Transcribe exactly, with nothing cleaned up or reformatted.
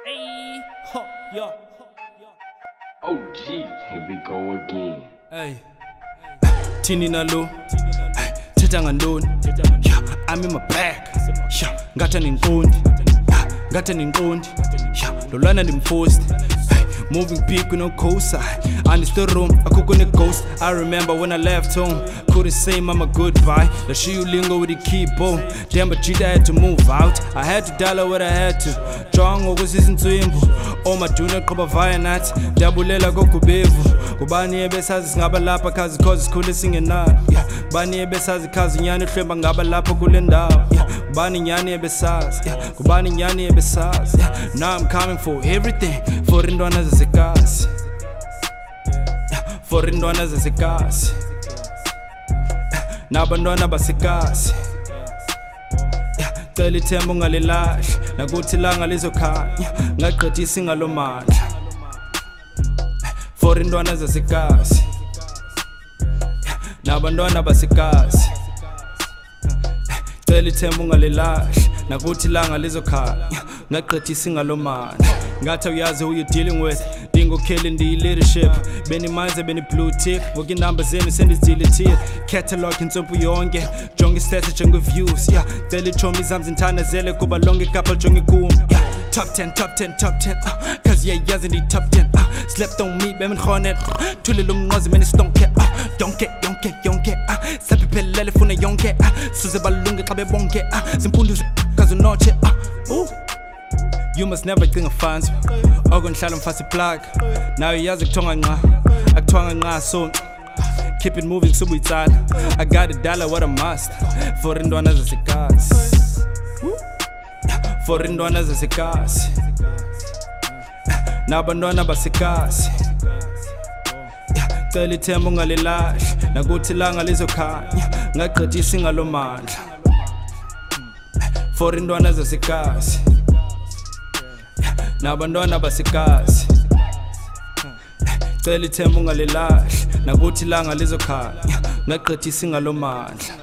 Hey, ho, yo. Oh gee, here we go again. Hey, Tini na lo. Thetha ngantoni? Yeah, I'm in my bag. Yeah, ngathi ninqondi. Ngathi ninqondi. Yeah, lo lwana ndimpost. Moving peak with no cosign. And it's the room, I cook on the ghost. I remember when I left home, couldn't say mama goodbye. The she you lingo with the keyboard. Damn, but I had to move out. I had to dial what I had to. Strong was his into imbu. Oh my junior koba via night. Dabulela go kubevu. Kubani ebesazi ngaba lapha kazi cause khule singena. Yeah, bani ebesazi kazi nyani hlwemba ngaba lapha kule ndawo. Yeah, bani nyani ebesazi. Yeah, kubani nyani ebesazi. Yeah, now I'm coming for everything. For indwana zezikazi. Yeah, for indwana zezikazi. Nabantwana basikazi. Cela ithemba ungalilahli nakuthi ilanga lizokhanya ngaqedisa ingalomandla for indwana zasikazi nabantwana basikazi cela ithemba ungalilahli nakuthi ilanga lizokhanya ngaqedisa ingalomandla ngathi uyazi who you dealing with dingo killing the leadership beni manze beni blue tick woke number zenu sendizilethile catalog insompu yonke jonge stats jonge views yeah cela ichomi zami zintana zele kuba lonke couple jonge kum yeah top ten top ten top ten uh, cause yeah yazi ndi top ten uh, slept on me bemi khonet thule lo mnqozi meni stonke uh, yonke yonke yonke uh, saphelele funa yonke uh, suze balunge xa bebonke uh, zimpundu kazo noche uh, uh. You must never think of fans. Ogonhlala mfasi plug. Now yazi kuthonga nqa. Akuthwanga nqa so keep it moving subuyitsala. I got a dollar what a must. For indwana zasikazi. For indwana zasikazi. Nabantwana basikazi. Cela ithemba ungalilahli nakuthi ilanga lizokhanya ngaqedisa ingalomandla. For indwana zasikazi. Nabantwana basikazi cela ithemba ungalilahli nakuthi ilanga lizokhanya ngaqedisa ingalomandla.